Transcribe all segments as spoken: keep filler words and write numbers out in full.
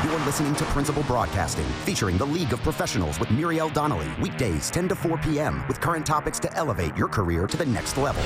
You're listening to Principal Broadcasting, featuring the League of Professionals with Muriel Donnelly, weekdays ten to four p.m., with current topics to elevate your career to the next level.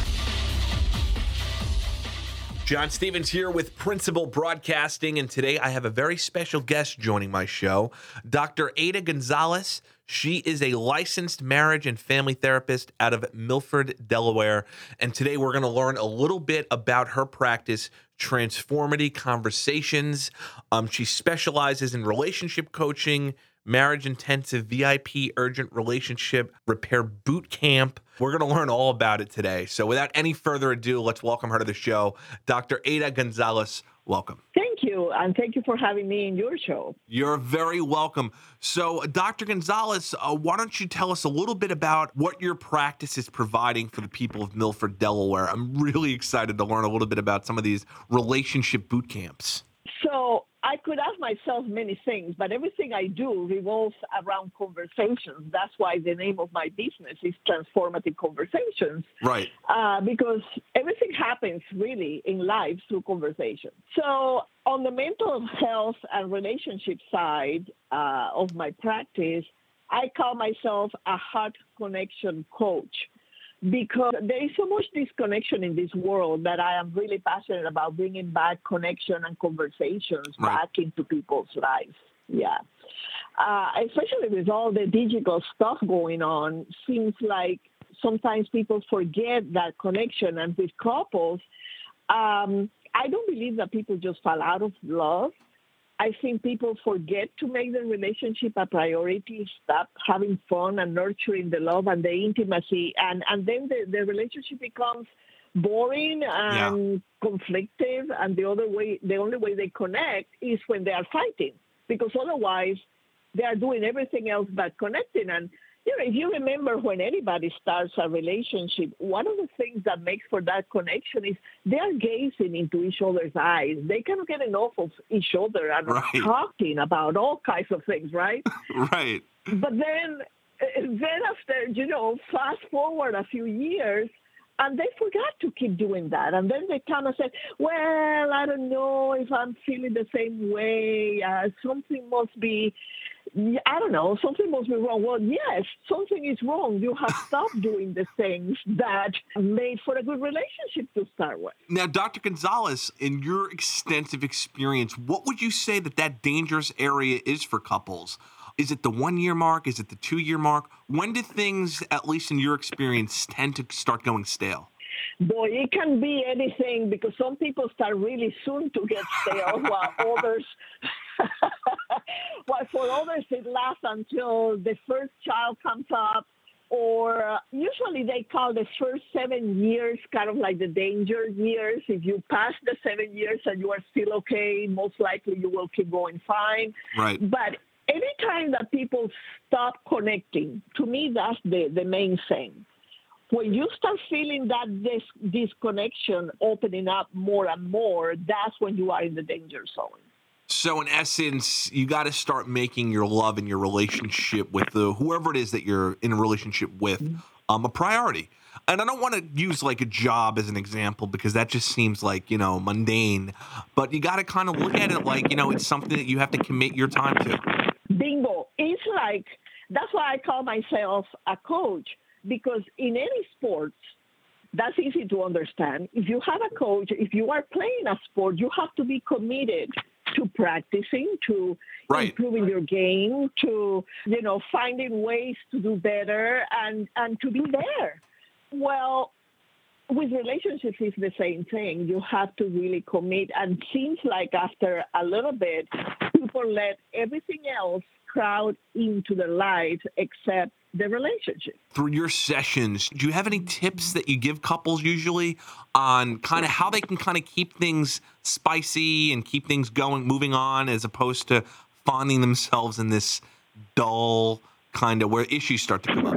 John Stevens here with Principal Broadcasting, and today I have a very special guest joining my show, Doctor Ada Gonzalez. She is a licensed marriage and family therapist out of Milford, Delaware, and today we're going to learn a little bit about her practice, Transformity Conversations. Um, she specializes in relationship coaching, marriage intensive, V I P urgent relationship repair boot camp. We're going to learn all about it today. So without any further ado, let's welcome her to the show. Doctor Ada Gonzalez, welcome. Thank you, and thank you for having me in your show. You're very welcome. So, Doctor Gonzalez, uh, why don't you tell us a little bit about what your practice is providing for the people of Milford, Delaware? I'm really excited to learn a little bit about some of these relationship boot camps. So I could ask myself many things, but everything I do revolves around conversations. That's why the name of my business is Transformative Conversations. Right. Uh, because everything happens really in life through conversation. So on the mental health and relationship side uh, of my practice, I call myself a heart connection coach, because there is so much disconnection in this world that I am really passionate about bringing back connection and conversations right. back into people's lives. Yeah. Uh, especially with all the digital stuff going on, seems like sometimes people forget that connection. And with couples, um, I don't believe that people just fall out of love. I think people forget to make the relationship a priority, stop having fun and nurturing the love and the intimacy, and, and then the, the relationship becomes boring and yeah. conflictive, and the other way, the only way they connect is when they are fighting, because otherwise they are doing everything else but connecting. And you know, if you remember when anybody starts a relationship, one of the things that makes for that connection is they are gazing into each other's eyes. They cannot get enough of each other and right. talking about all kinds of things, right? Right. But then, then after, you know, fast forward a few years, and they forgot to keep doing that. And then they come and say, well, I don't know if I'm feeling the same way. Uh, something must be, I don't know, something must be wrong. Well, yes, something is wrong. You have stopped doing the things that made for a good relationship to start with. Now, Doctor Gonzalez, in your extensive experience, what would you say that that dangerous area is for couples? Is it the one-year mark? Is it the two-year mark? When do things, at least in your experience, tend to start going stale? Boy, it can be anything, because some people start really soon to get stale, while others, while for others it lasts until the first child comes up, or uh, usually they call the first seven years kind of like the danger years. If you pass the seven years and you are still okay, most likely you will keep going fine. Right. But anytime that people stop connecting, to me, that's the, the main thing. When you start feeling that this disconnection opening up more and more, that's when you are in the danger zone. So in essence, you got to start making your love and your relationship with the, whoever it is that you're in a relationship with um, a priority. And I don't want to use like a job as an example, because that just seems like, you know, mundane. But you got to kind of look at it like, you know, it's something that you have to commit your time to. Bingo. It's like, that's why I call myself a coach, because in any sports, that's easy to understand. If you have a coach, if you are playing a sport, you have to be committed to practicing, to right. improving your game, to, you know, finding ways to do better and, and to be there. Well, with relationships, it's the same thing. You have to really commit. And it seems like after a little bit, people let everything else crowd into their life except the relationship. Through your sessions, do you have any tips that you give couples usually on kind of how they can kind of keep things spicy and keep things going, moving on, as opposed to finding themselves in this dull kind of where issues start to come up?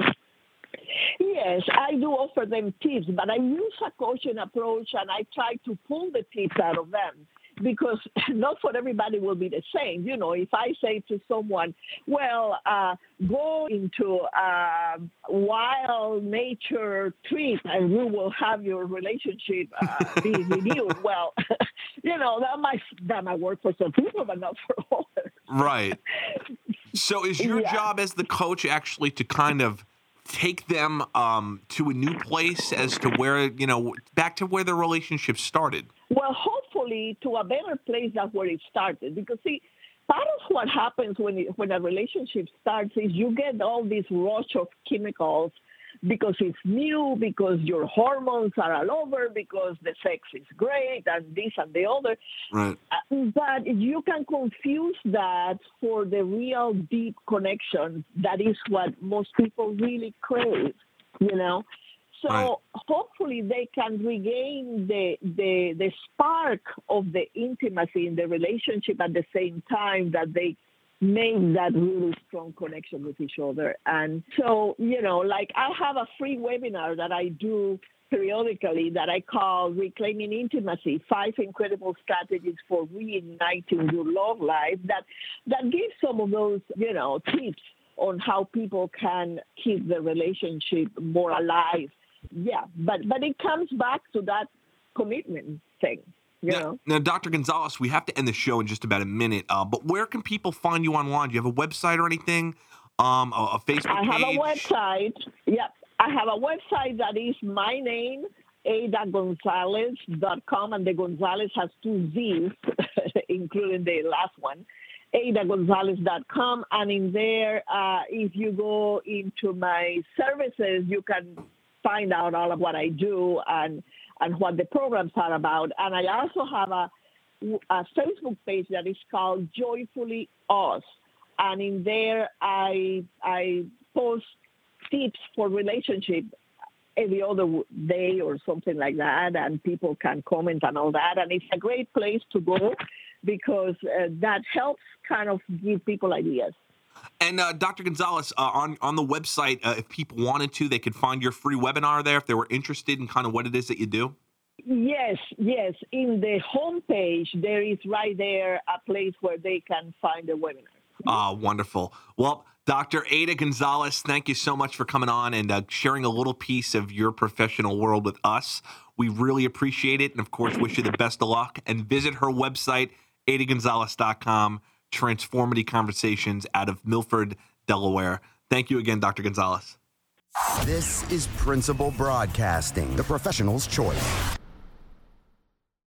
Yes, I do offer them tips, but I use a coaching approach and I try to pull the tips out of them. because not for everybody will be the same. You know, if I say to someone, well, uh, go into a wild nature trip and we will have your relationship uh, be renewed, well, you know, that might, that might work for some people, but not for others. Right. So is your yeah. job as the coach actually to kind of take them um, to a new place as to where, you know, back to where their relationship started? Well, hopefully to a better place than where it started. Because, see, part of what happens when it, when a relationship starts is you get all this rush of chemicals because it's new, because your hormones are all over, because the sex is great and this and the other. Right. But you can confuse that for the real deep connection. That is what most people really crave, you know. So right. hopefully they can regain the, the the spark of the intimacy in the relationship at the same time that they make that really strong connection with each other. And so, you know, like I have a free webinar that I do periodically that I call Reclaiming Intimacy, Five Incredible Strategies for Reigniting Your Love Life, that, that gives some of those, you know, tips on how people can keep the relationship more alive. Yeah, but, but it comes back to that commitment thing. You now, know? now, Doctor Gonzalez, we have to end the show in just about a minute, uh, but where can people find you online? Do you have a website or anything? Um, a, a Facebook I have page? a website. Yep. I have a website that is my name, ada gonzalez dot com, and the Gonzalez has two Z's, including the last one, ada gonzalez dot com. And in there, uh, if you go into my services, you can find out all of what I do and and what the programs are about. And I also have a, a Facebook page that is called Joyfully Us. And in there, I I post tips for relationship every other day or something like that, and people can comment and all that. And it's a great place to go because uh, that helps kind of give people ideas. And uh, Doctor Gonzalez, uh, on, on the website, uh, if people wanted to, they could find your free webinar there if they were interested in kind of what it is that you do? Yes, yes. In the homepage, there is right there a place where they can find the webinar. Ah, uh, wonderful. Well, Doctor Ada Gonzalez, thank you so much for coming on and uh, sharing a little piece of your professional world with us. We really appreciate it. And, of course, wish you the best of luck. And visit her website, ada gonzalez dot com. Transformative Conversations out of Milford, Delaware. Thank you again, Doctor Gonzalez. This is Principal Broadcasting, the professional's choice.